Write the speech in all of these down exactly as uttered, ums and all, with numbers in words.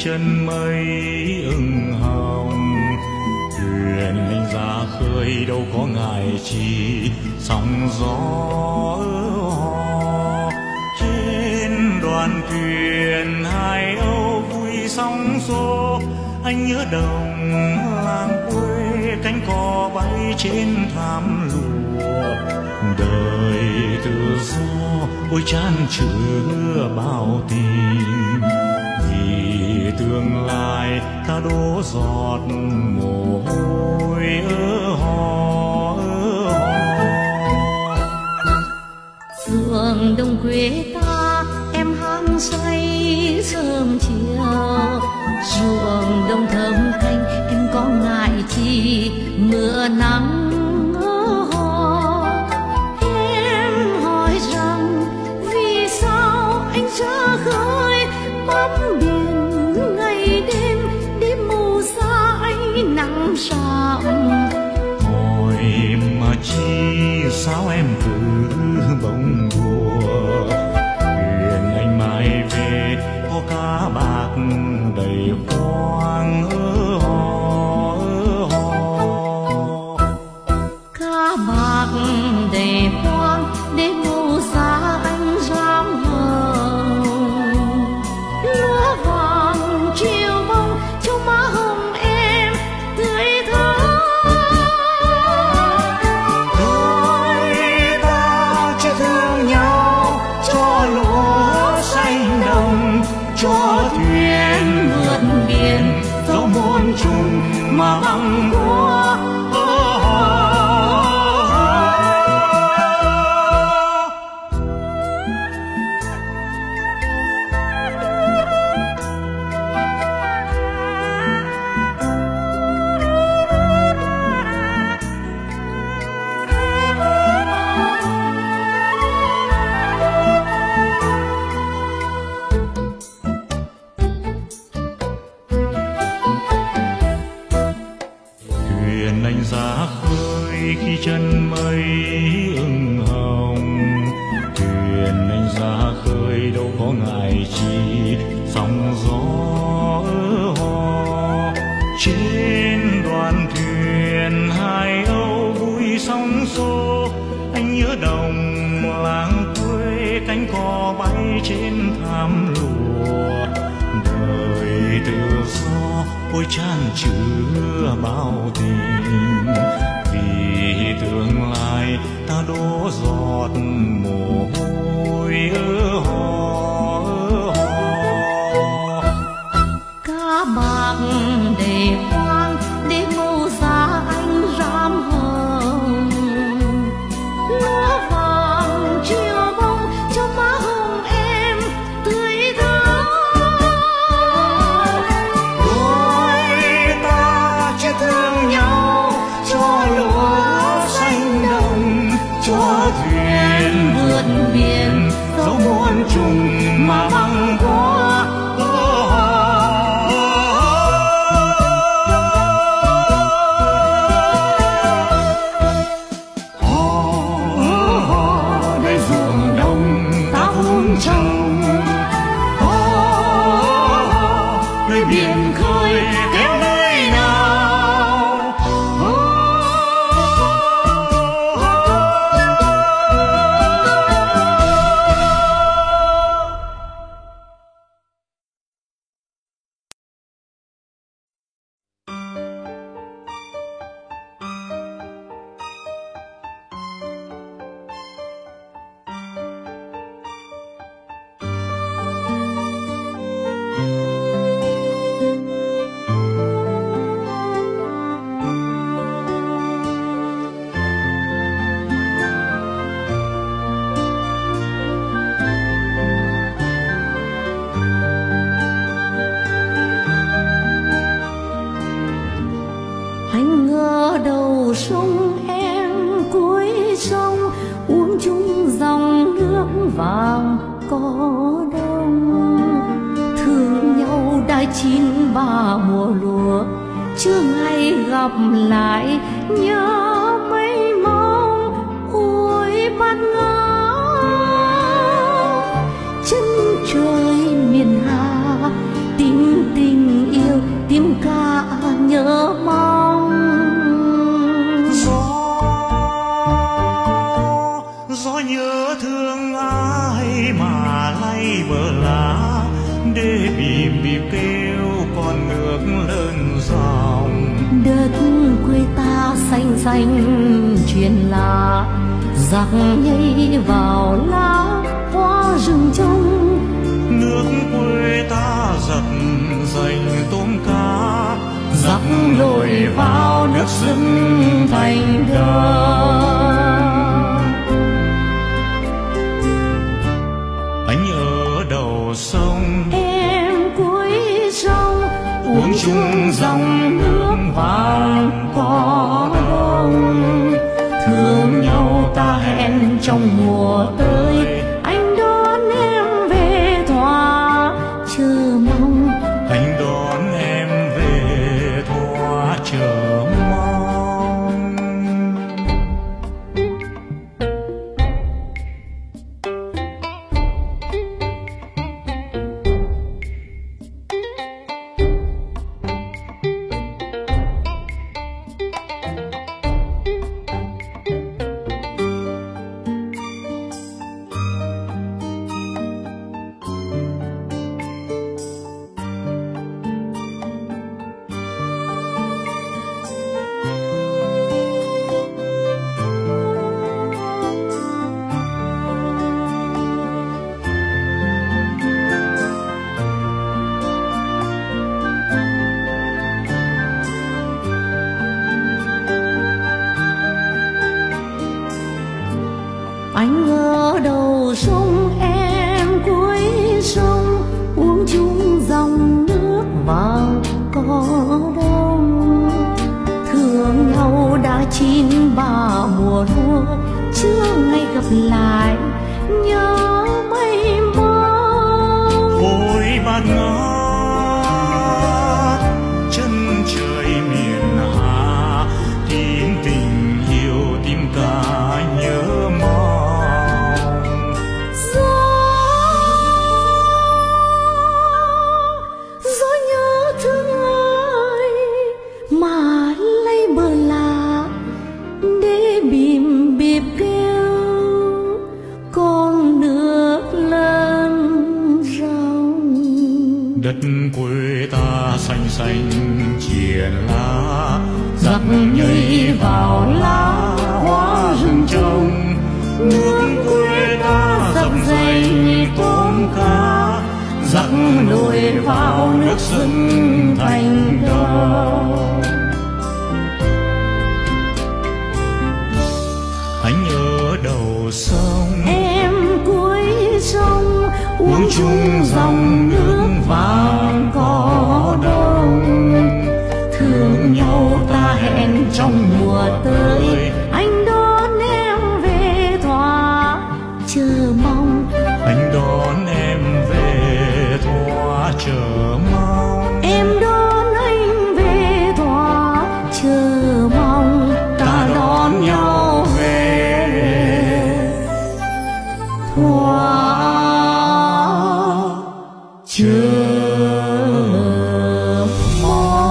chân mây ửng hồng. Thuyền anh ra khơi đâu có ngại chi sóng gió hò. Trên đoàn thuyền hai âu vui sóng xô, anh nhớ đồng làng quê cánh cò bay trên thảm lụa. Đời tự do ôi chan chứa bao tình, vì tương lai ta đổ giọt mồ hôi ơ hò ơ hò. Ruộng đồng quê ta em hăng say sớm chiều, ruộng đồng thơm canh em có ngại chi mưa nắng. Ra khơi bám biển ngày đêm đi mù xa anh nắng sạm. Hỏi mà chi sao em cứ bỗng đùa, thuyền anh mai về có cá bạc đầy khoang ơ hò ơ hò. Cá bạc đầy khoang để mù xa anh dám hờ. Cho thuyền vượt biển dẫu muôn trùng mà băng qua. Anh ra khơi khi chân mây ửng hồng. Thuyền anh ra khơi đâu có ngại chi sóng gió ơ hò. Trên đoàn thuyền hai âu vui sóng xô, anh nhớ đồng làng quê cánh cò bay trên thảm lụa. Đời tự do ôi chan chứa bao tình, vì tương lai ta đổ giọt mồ hôi ơ hò ơ hò. Cá bạc đầy khoang để mù xa anh rám hồng. Lúa vàng chiều bông cho má hồng em tươi thắm. Thương nhau cho lúa xanh đồng, cho thuyền vượt biển dẫu muôn trùng mà băng qua. Hò để ruộng đồng ta vun trồng, nơi biển khơi kéo nơi nào. sông em cuối sông uống chung dòng nước vàng có đông, thương nhau đã chín ba mùa lúa, chưa ngày gặp lại nhớ mấy mong ôi bát ngát chân trời miền Hà tình tình tim ca nhớ mong. Gió gió nhớ thương ai mà lay bờ lá, để bìm bìm kêu con nước lớn dòng. Đất quê ta xanh xanh truyền lá, giặc nhảy vào lá hoa rừng trông. Nước quê ta giật dành tôm cá, giặc lội vào nước rừng thành thơ. Anh ở đầu sông, em cuối sông, uống chung dòng nước vàng cỏ đông. thương nhau ta hẹn trong mùa tới, anh đón em về thỏa chờ mong. Anh đón em về thỏa chờ mong. Anh ở đầu sông, em cuối sông, uống chung dòng nước vàng cỏ đông. Thương nhau đã chín ba mùa thu, chưa ngày gặp lại nhớ mây mong. Vội bạt ngát chân trời miền Hạ, tìm tình yêu tìm cả nhớ mong. Gió nhớ thương ai mà lay bờ lá, để bìm bịp kêu con nước lớn ròng. Đất quê ta xanh xanh triền lá, giặc nhảy vào lá hoa rừng trông. Nước quê ta dập dây tôm cá, giặc lội vào nước rừng thành thơ. Anh ở đầu sông, Em cuối sông, uống chung dòng nước vàng cỏ đông. thương nhau ta hẹn trong mùa tới, anh đón em về thỏa chờ mong. Anh đón em về thỏa chờ mong. Em đón anh về thỏa chờ mong. Ta đón nhau về thỏa chờ mong.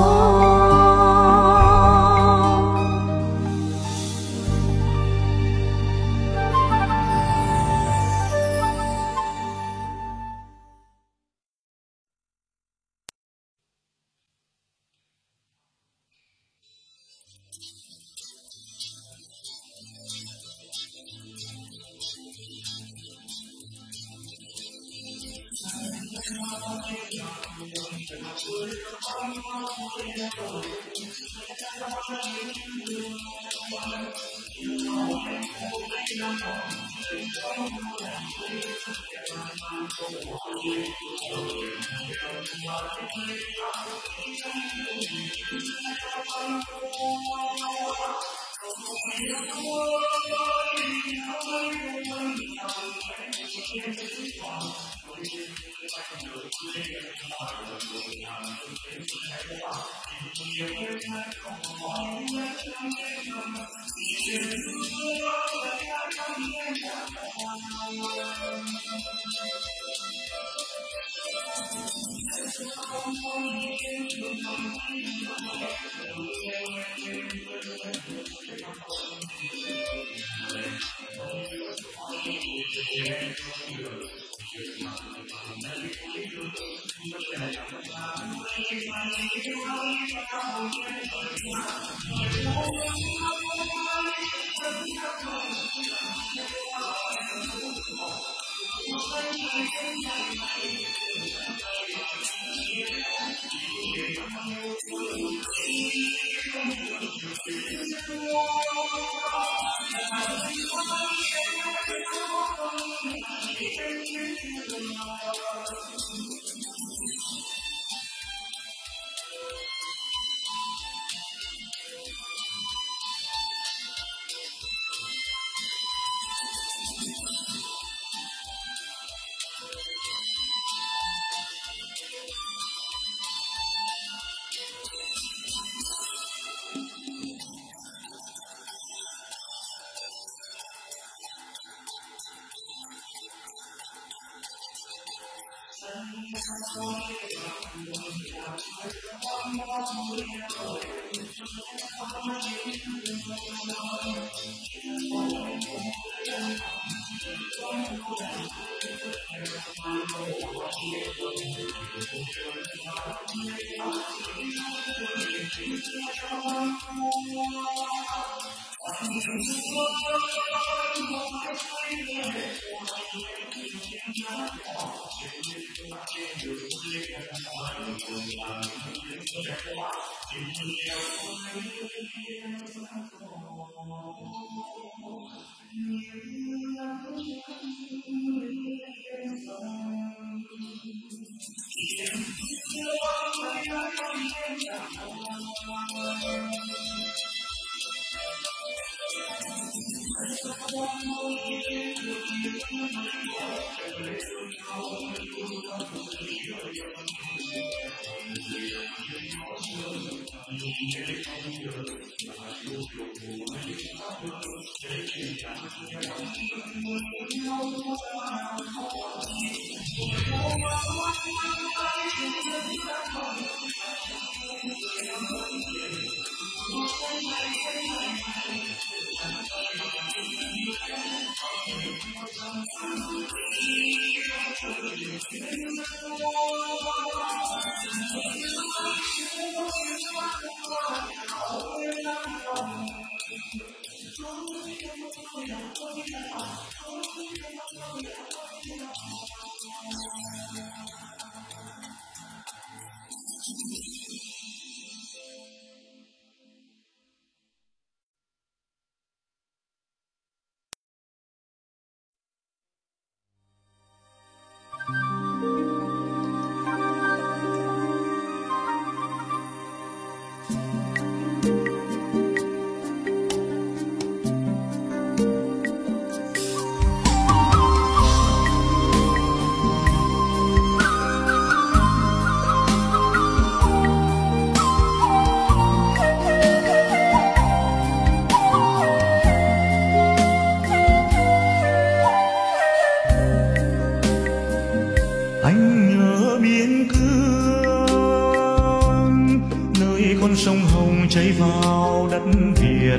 chảy vào đất Việt.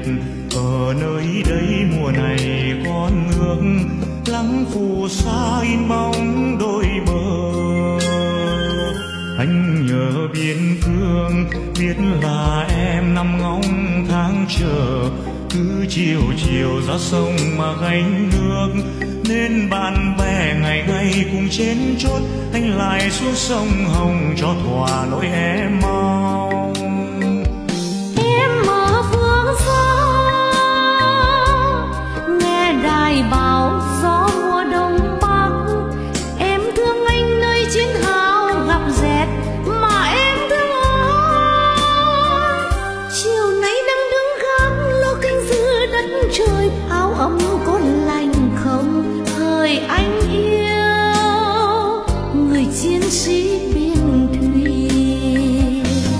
Ở nơi đây mùa này con nước lắng phù sa in bóng đôi bờ. Anh nhớ biên cương biết là em nằm ngóng tháng chờ, cứ chiều chiều ra sông mà gánh nước, nên bạn bè ngày ngày cùng trên chốt, anh lại xuống sông Hồng cho thỏa nỗi em mong. Em ở phương xa nghe đài báo gió mùa đông bắc, em thương anh nơi chiến hào gặp dẹt mà em thương anh. Chiều nay đang đứng gác lo canh giữ đất trời, áo ấm có lành không thời anh yêu người chiến sĩ biên thùy.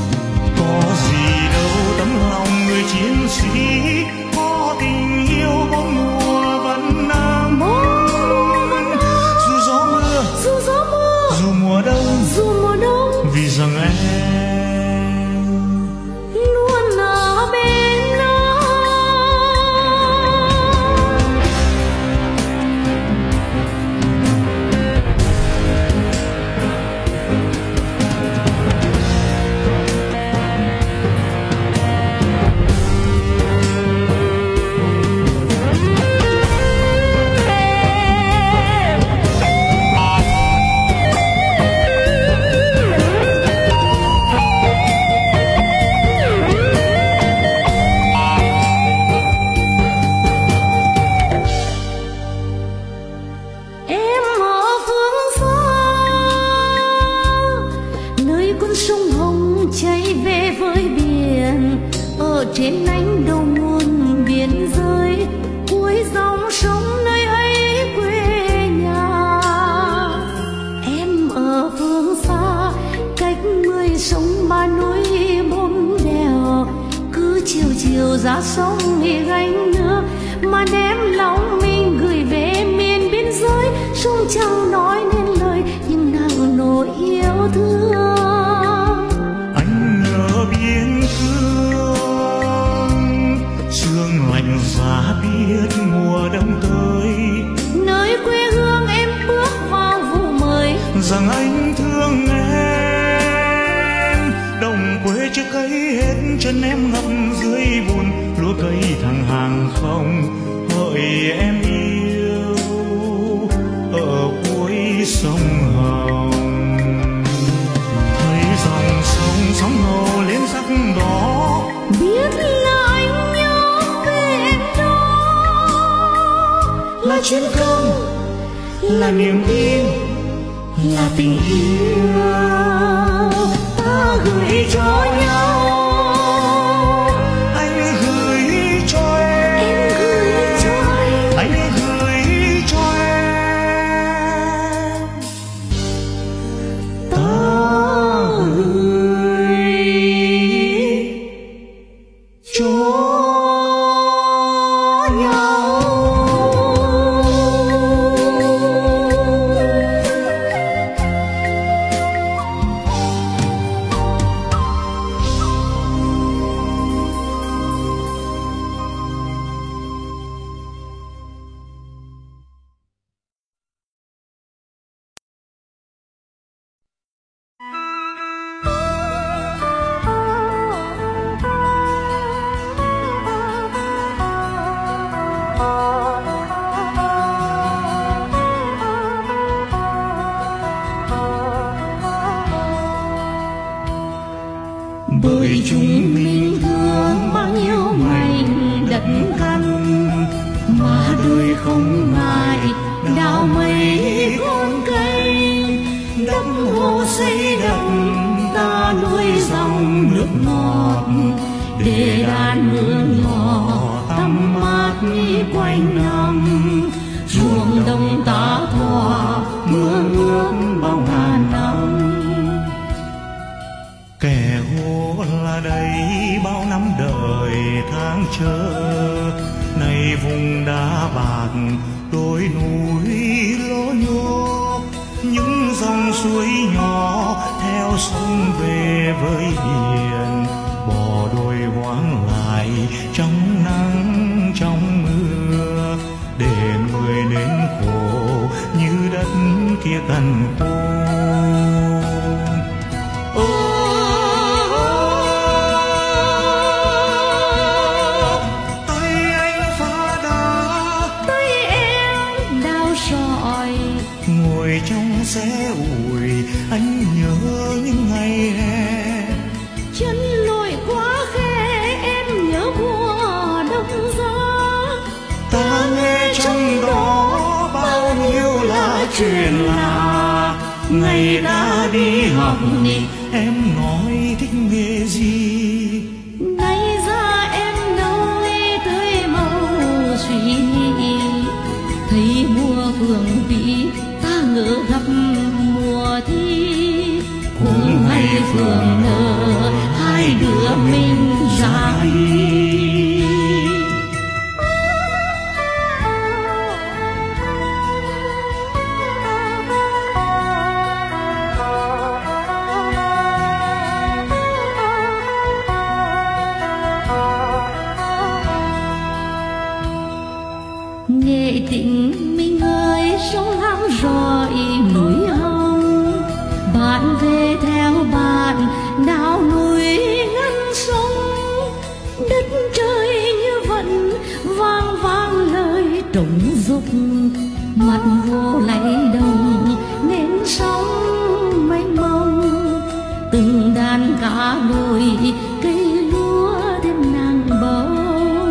Giá biết mùa đông tới, nơi quê hương em bước vào vụ mới. Rằng anh thương em, đồng quê chưa cấy hết, chân em ngập dưới bùn. Lúa cây thẳng hàng không, hỡi em yêu ở cuối sông Hồng. Thấy dòng sông sóng ngầu lên sắc đỏ, Biết là anh nhớ về em đó. là chiến công, là niềm tin, là tình yêu Ta gửi cho nhau, anh gửi cho em, em gửi cho anh. anh gửi cho em, ta gửi cho nhau. Bởi chúng mình thương bao nhiêu mảnh đất căn, mà đời không ngại đào mấy con cây. Đắp hồ xây đập ta nuôi dòng nước ngọt, để đàn mưa nhỏ tắm mát quanh năm. Ruộng đồng ta thỏa mưa ước bao ngàn năm. Kẻ hô là đây bao năm đời tháng chờ, nay vùng đá bạc đồi núi lố nhố. Những dòng suối nhỏ theo sông về với hiền, bỏ đồi hoang lại trong nắng trong mưa. Để người đến khổ như đất kia cằn khô. Ngồi trong xe ủi anh nhớ những ngày hè, chân lội quá khe em nhớ mùa đông giá. ta nghe trong đó bao nhiêu là chuyện lạ. Ngày đã đi học em nói thích nghề gì, nay ra em đâu tới màu suy nghĩ. Thấy mùa phường vĩ ta ngỡ gặp mùa thi, cùng hay phường nở hai đứa mình ra đi. Nghệ tình mình ơi sông Lam rồi núi Hồng, bạn về theo bạn đào núi ngăn sông. Đất trời như vẫn vang vang lời trống dục, mặt hồ lay đồng nên sóng mênh mông. Từng đàn cá nổi cây lúa thêm nàng bông.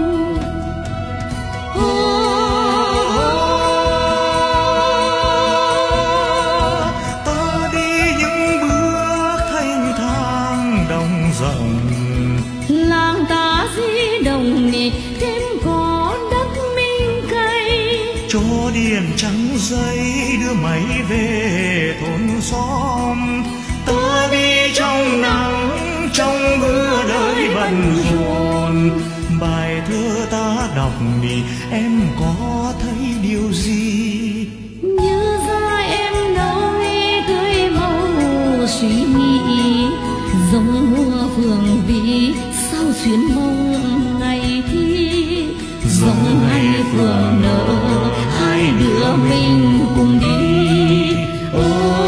Làng ta di đồng nị thêm có đất mình cây, cho điền trắng giấy đưa máy về thôn xóm. Ta đi trong nắng trong mưa đời bận rộn, bài thơ ta đọc nị em có thấy điều gì? Như ra em đâu tươi màu suy nghĩ, giống mùa phường vĩ sao xuyên mong ngày thi. Giống phượng nở, hai đứa mình cùng đi. Ô,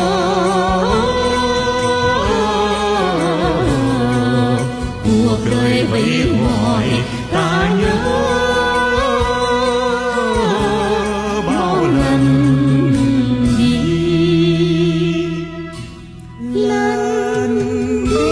cuộc đời vẫy gọi ta nhớ bao lần đi, lần đi.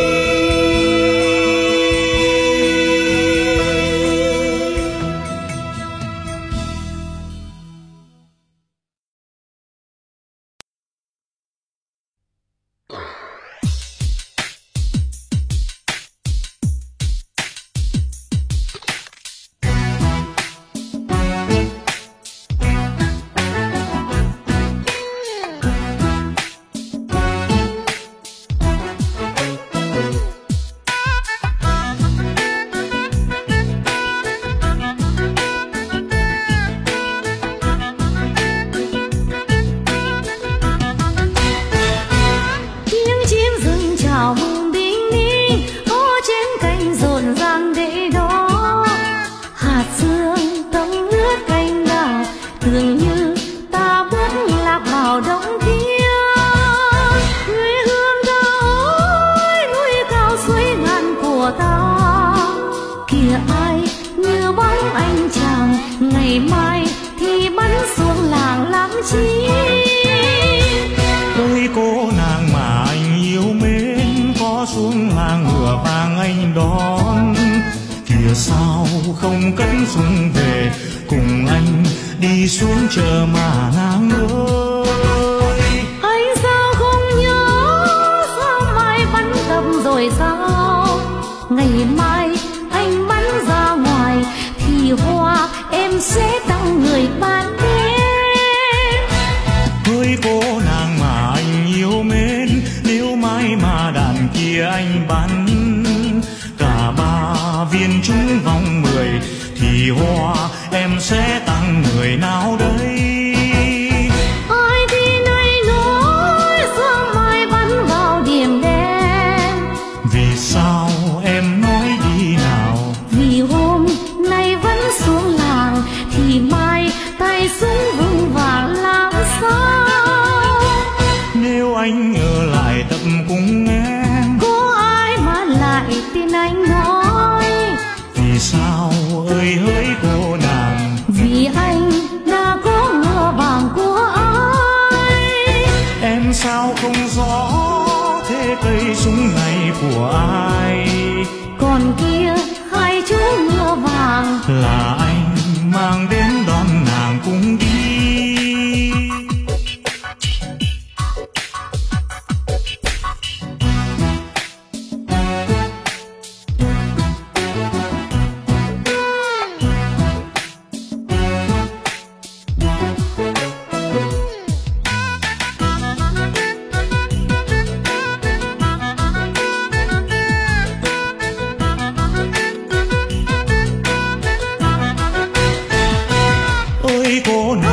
Ôi cô nàng mà anh yêu mến, có xuống làng ngựa vàng anh đón. Kìa sao không cất súng về, cùng anh đi xuống chờ mà nàng ơi. Anh sao không nhớ, sao mai bắn tầm rồi sao? Ngày mai anh bắn ra ngoài thì hoa em sẽ tặng người ban đêm. Ôi cô nàng mà anh yêu mến, nếu mai mà đàn kia anh bắn cả ba viên trúng vòng mười thì hoa em sẽ tặng người nào đây? Ai thì nay nói sớm mai bắn vào điểm đen. Vì sao em nói đi nào? Vì hôm nay vẫn xuống làng thì mai tay súng vững vàng làm sao? Nếu anh ở lại tập cùng em, có ai mà lại tin anh nói? Vì sao ơi hỡi cô nàng? Vì anh đã có ngựa vàng của ai. Em sao không rõ thế cây súng này của ai? Còn kia hai chú ngựa vàng là anh mang đến đón nàng cùng đi. Ôi cô nàng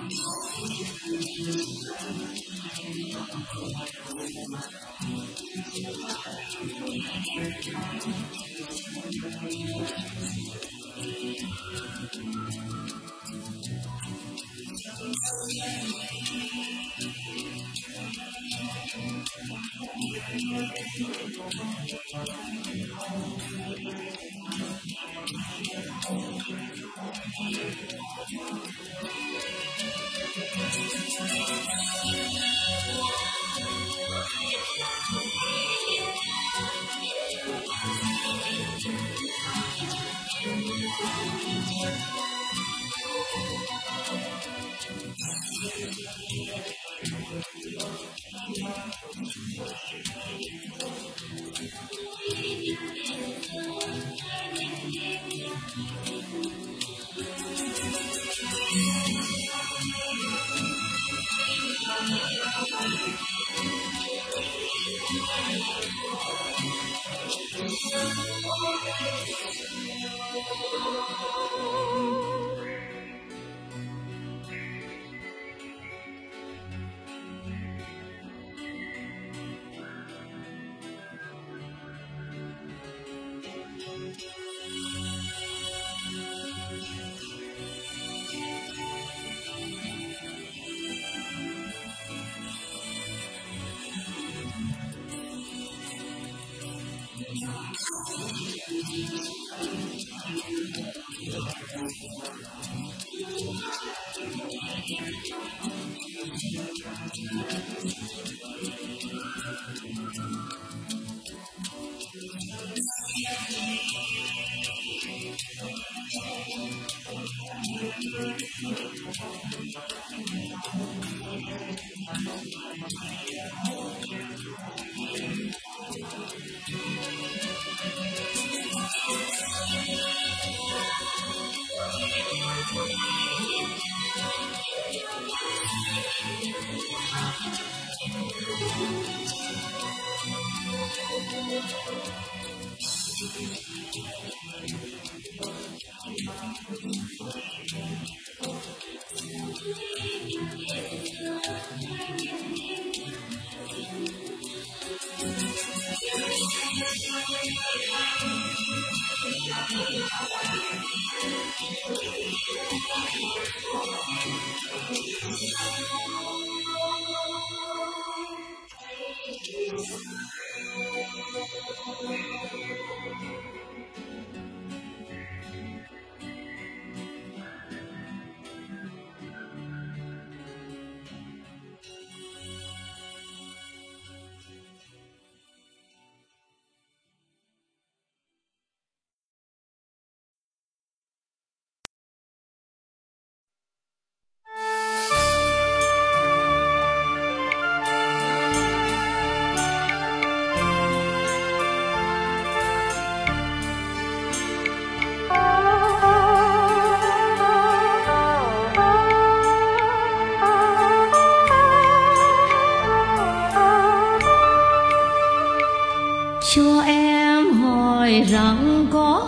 Cho em hỏi rằng có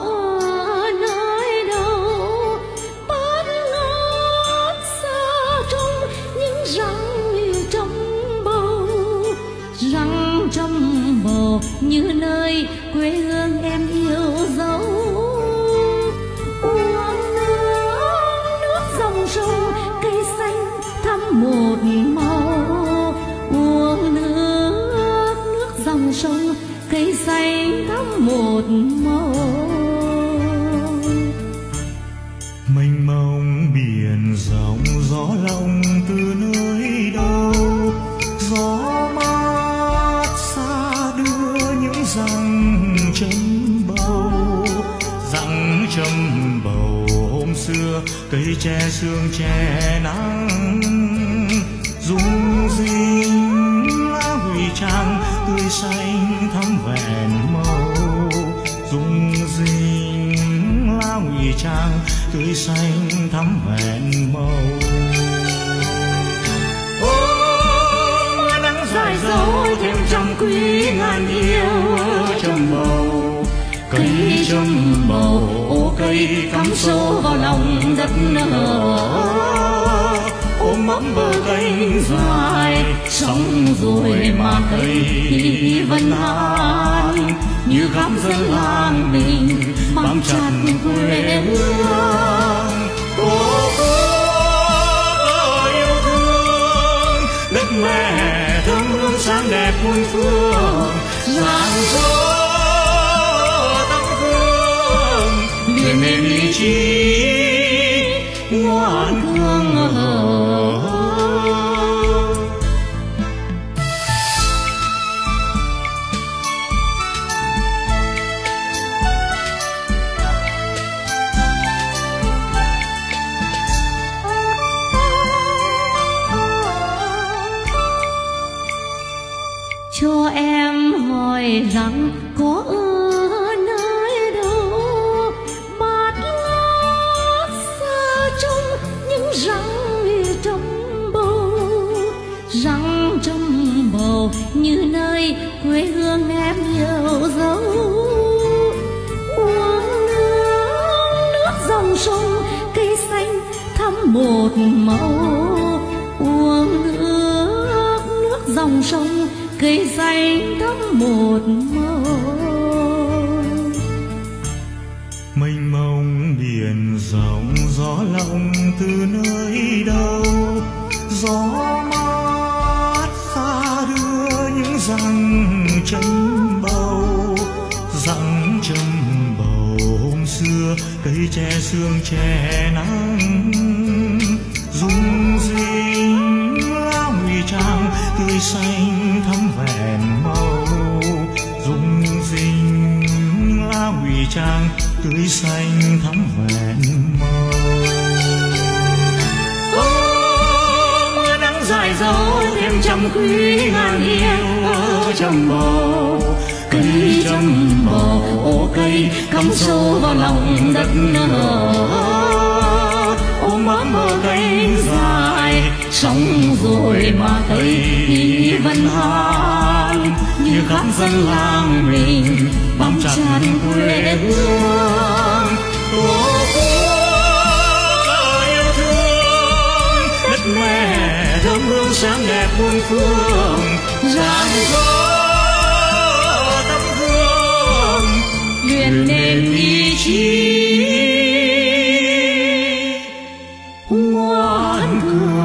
nơi đâu bát ngát xa trong những răng trong bầu, răng trong bầu như nơi quê hương em yêu dấu. Uống nước, nước dòng sông cây xanh thắm một màu. Uống nước, nước dòng sông cây xanh thắm một màu. Mênh mông biển rộng gió lòng từ nơi đâu, gió mát xa đưa những răng châm bầu. Răng châm bầu hôm xưa cây tre sương che nắng, rung rinh lá huy trang tươi xanh thắm vẹn màu. Rung rinh lá huy trang tươi xanh thắm vẹn màu. Ô mưa nắng dài dấu thêm trăm quý ngàn yêu Châm bầu cây châm bầu, ô cây cắm sâu vào lòng đất nở. Ôm bám bờ cánh dài, sống rồi mà cây vẫn hát như khắp dân làng mình bám chặt quê hương. Tổ quốc yêu thương đất mẹ thơm hương sáng đẹp muôn phương, rạng rỡ tấm gương liền nên ý chí ngoan cường ở. Cho em hỏi rằng có ở nơi đâu bát ngát xa trong những răng trong bầu, răng trong bầu như nơi quê hương em yêu dấu. Uống nước, nước dòng sông cây xanh thắm một màu, uống nước, nước dòng sông cây xanh thắm một màu. Mênh mông biển rộng gió lòng từ nơi đâu, gió mát xa đưa những răng châm bầu, răng châm bầu hôm xưa cây tre sương che nắng, rung rinh lá ngụy trang tươi xanh thắm vẹn màu, rung rinh lá ngụy trang tươi xanh thắm vẹn màu. Ô mưa nắng dài dấu thêm trăm quý ngàn yêu ở trong bầu, cây trong bầu ô cây cắm sâu vào lòng đất nở. Ôm bám bờ cánh dài, sống rồi mà cây vẫn hát như khắp dân làng mình bám chặt quê hương. Tổ quốc yêu thương đất mẹ thơm hương sáng đẹp muôn phương, rạng rỡ tấm gương luyện nên ý chí ngoan cường.